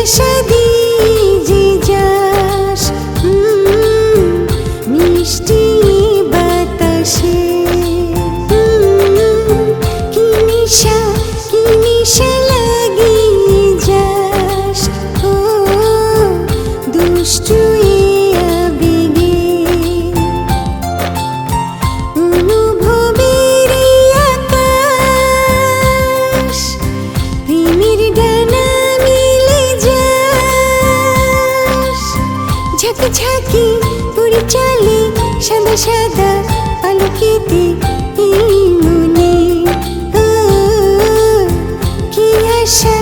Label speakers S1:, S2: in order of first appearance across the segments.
S1: আশা দিয়ে যে যাস মিষ্টি বাতাসে কি নিশা লাগিয়ে যাস ও দুষ্টু আবেগে অনুভবের আকাশ প্রেমের ডানা মিলে যাস ঝাঁকি উড়ে চলে সাদা সাদা আলোকেতে এই মনে কি আশা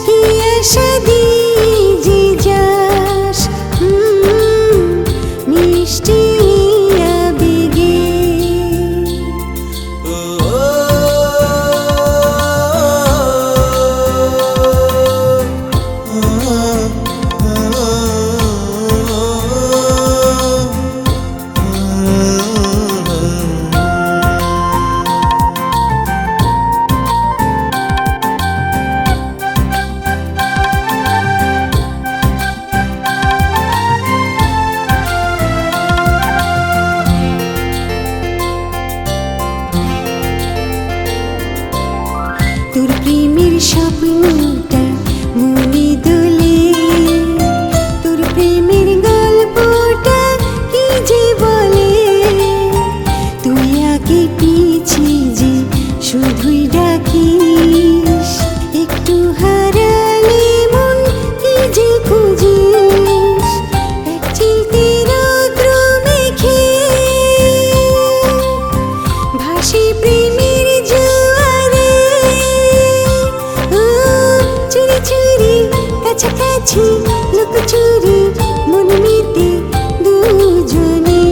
S1: দিয়ে যে যাস মিষ্টি আবেগে তোর প্রেমের স্বপ্নটা মনে দোলে তোর প্রেমের গল্পটা কি যে বলে তুই আগে পিছিয়ে যে শুধুই ডাকিস একটু হারালে মন কি যে খুঁজিস এক চিলতে রৌদ্র মেখে ভাসি প্রেমের জোয়ারে চুরি কাছাকাছি লুকোচুরি মন মেতে দুজনে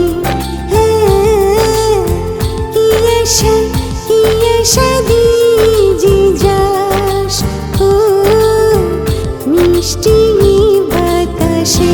S1: কি আশা দিয়ে যে যাস ও মিষ্টি বাতাসে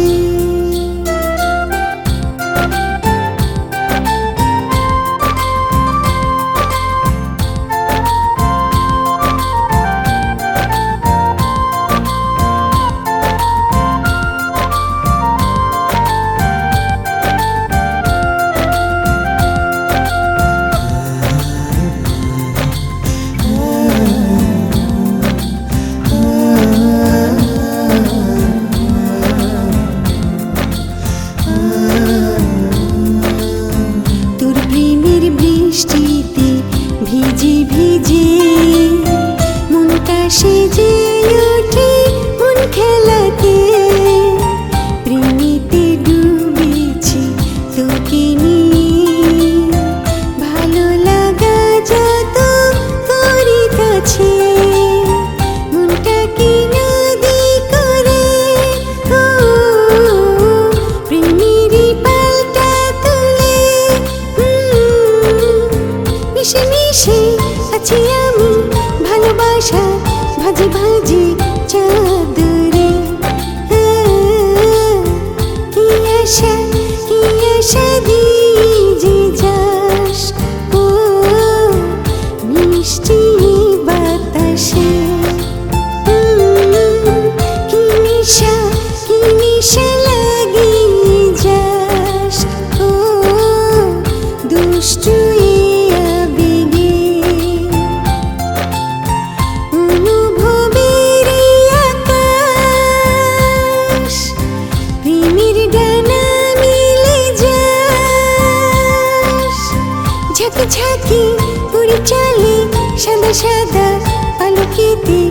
S1: তোর প্রেমের বৃষ্টিতে ভিজে ভিজে মনটা সেজে ওঠে মন খেলাতে প্রেমেতে ডুবেছি তোকে নিয়ে ভালো লাগা যত তোরই কাছে মনটাকে নদী করে প্রেমেরই পাল্টা তুলে মিশে মিশে আছি আমি ভালোবাসা ভাজি ভাজি চাদরে কি আশা দিয়ে যে যাস ও মিষ্টি বাতাসে কি নিশা লাগিয়ে যাস ও দুষ্টু আবেগে অনুভবের আকাশ প্রেমের ডানা মিলে যাস ঝাঁকি উড়ে চলে সাদা সাদা আলোকেতে